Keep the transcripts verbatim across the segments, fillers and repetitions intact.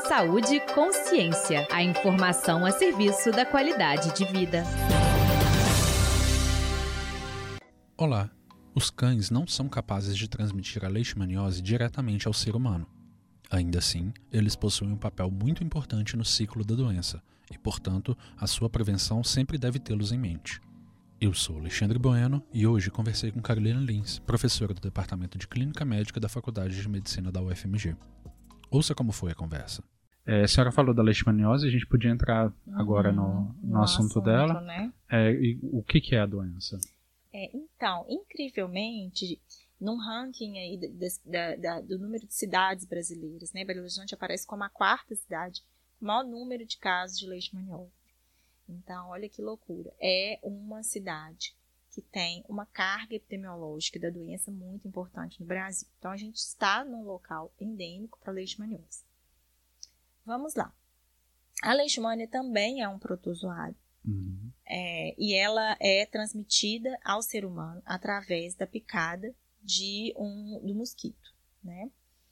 Saúde e consciência. A informação a serviço da qualidade de vida. Olá. Os cães não são capazes de transmitir a leishmaniose diretamente ao ser humano. Ainda assim, eles possuem um papel muito importante no ciclo da doença e, portanto, a sua prevenção sempre deve tê-los em mente. Eu sou Alexandre Bueno e hoje conversei com Carolina Lins, professora do Departamento de Clínica Médica da Faculdade de Medicina da U F M G. Ouça como foi a conversa. É, a senhora falou da leishmaniose, a gente podia entrar agora uhum, no, no, no assunto, assunto dela. Né? É, e o que, que é a doença? É, então, incrivelmente, num ranking aí da, da, da, do número de cidades brasileiras, né, Belo Horizonte aparece como a quarta cidade com o maior número de casos de leishmaniose. Então, olha que loucura. É uma cidade que tem uma carga epidemiológica da doença muito importante no Brasil. Então, a gente está num local endêmico para leishmaniose. Vamos lá. A leishmania também é um protozoário. Uhum. É, e ela é transmitida ao ser humano através da picada de um, do mosquito, né?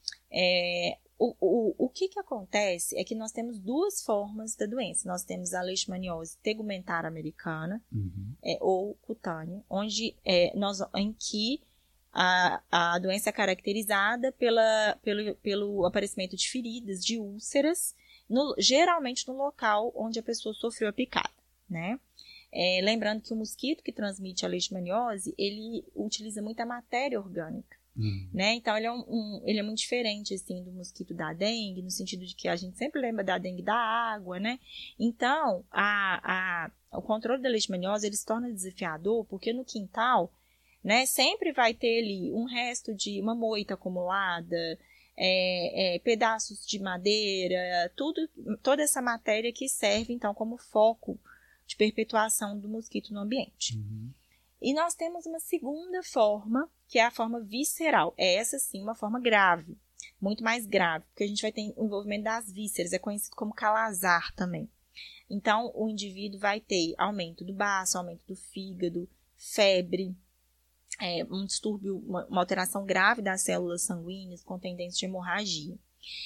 É, o, o, o que que acontece é que nós temos duas formas da doença. Nós temos a leishmaniose tegumentar americana, uhum. é, ou cutânea, onde, é, nós, em que a, a doença é caracterizada pela, pelo, pelo aparecimento de feridas, de úlceras, no, geralmente no local onde a pessoa sofreu a picada, né? É, lembrando que o mosquito que transmite a leishmaniose, ele utiliza muita matéria orgânica. Uhum. Né? Então, ele é, um, um, ele é muito diferente assim, do mosquito da dengue, no sentido de que a gente sempre lembra da dengue da água, né? Então, a, a, o controle da leishmaniose ele se torna desafiador, porque no quintal, né, sempre vai ter ali um resto de uma moita acumulada, é, é, pedaços de madeira, tudo, toda essa matéria que serve, então, como foco de perpetuação do mosquito no ambiente. Uhum. E nós temos uma segunda forma, que é a forma visceral. É essa sim uma forma grave, muito mais grave, porque a gente vai ter o envolvimento das vísceras, é conhecido como calazar também. Então, o indivíduo vai ter aumento do baço, aumento do fígado, febre, é, um distúrbio, uma, uma alteração grave das células sanguíneas com tendência de hemorragia.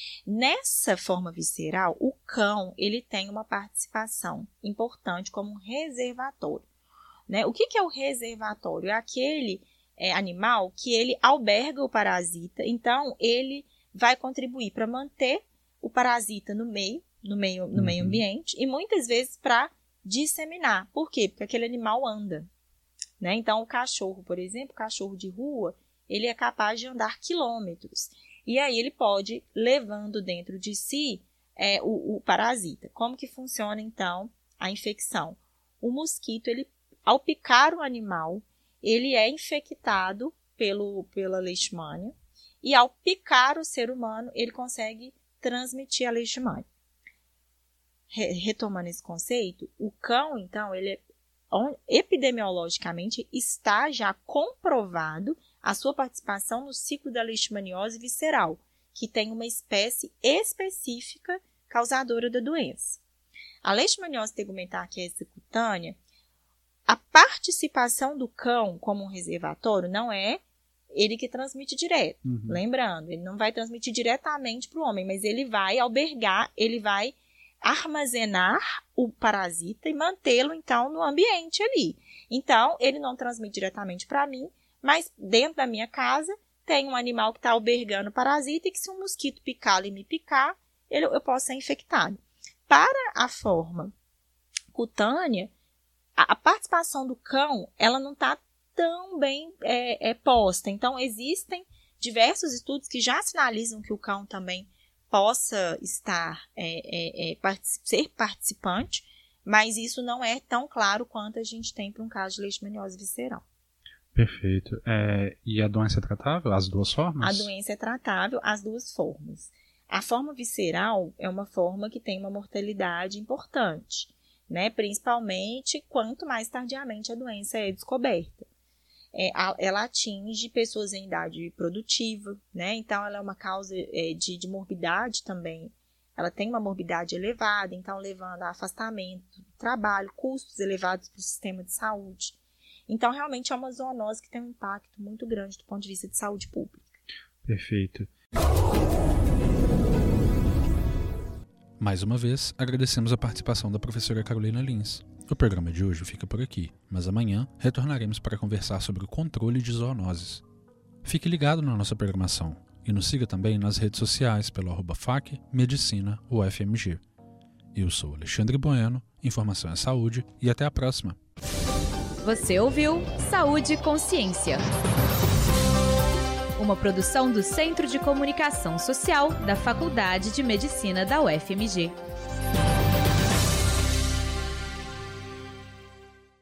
Nessa forma visceral, o cão ele tem uma participação importante como um reservatório. Né? O que, que é o reservatório? É aquele é, animal que ele alberga o parasita, então ele vai contribuir para manter o parasita no meio, no meio, no uhum. meio ambiente e muitas vezes para disseminar. Por quê? Porque aquele animal anda. Né? Então o cachorro, por exemplo, o cachorro de rua, ele é capaz de andar quilômetros. E aí ele pode, levando dentro de si é, o, o parasita. Como que funciona então a infecção? O mosquito, ele ao picar o animal, ele é infectado pelo, pela leishmania e ao picar o ser humano, ele consegue transmitir a leishmania. Re, retomando esse conceito, o cão, então, ele é, epidemiologicamente está já comprovado a sua participação no ciclo da leishmaniose visceral, que tem uma espécie específica causadora da doença. A leishmaniose tegumentar, que é essa cutânea, a participação do cão como um reservatório não é ele que transmite direto. Uhum. Lembrando, ele não vai transmitir diretamente para o homem, mas ele vai albergar, ele vai armazenar o parasita e mantê-lo, então, no ambiente ali. Então, ele não transmite diretamente para mim, mas dentro da minha casa tem um animal que está albergando o parasita e que se um mosquito picar e me picar, ele, eu posso ser infectado. Para a forma cutânea, a participação do cão, ela não está tão bem é, é, posta. Então, existem diversos estudos que já sinalizam que o cão também possa estar, é, é, é, particip- ser participante, mas isso não é tão claro quanto a gente tem para um caso de leishmaniose visceral. Perfeito. É, e a doença é tratável? As duas formas? A doença é tratável, as duas formas. A forma visceral é uma forma que tem uma mortalidade importante. Né, principalmente quanto mais tardiamente a doença é descoberta. É, a, ela atinge pessoas em idade produtiva, né, então ela é uma causa é, de, de morbidade também. Ela tem uma morbidade elevada, então levando a afastamento do trabalho, custos elevados para o sistema de saúde. Então, realmente é uma zoonose que tem um impacto muito grande do ponto de vista de saúde pública. Perfeito. Mais uma vez, agradecemos a participação da professora Carolina Lins. O programa de hoje fica por aqui, mas amanhã retornaremos para conversar sobre o controle de zoonoses. Fique ligado na nossa programação e nos siga também nas redes sociais pelo arroba F A C Medicina U F M G. Eu sou Alexandre Bueno, Informação é Saúde e até a próxima. Você ouviu Saúde e Consciência, uma produção do Centro de Comunicação Social da Faculdade de Medicina da U F M G.